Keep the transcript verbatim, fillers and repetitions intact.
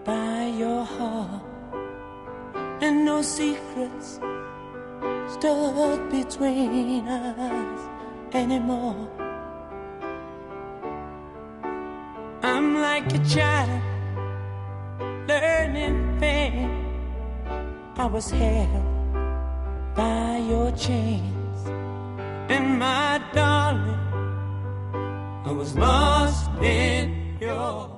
by your heart, and no secrets stood between us anymore. I'm like a child learning pain. I was held by your chains, and my darling, I was lost in your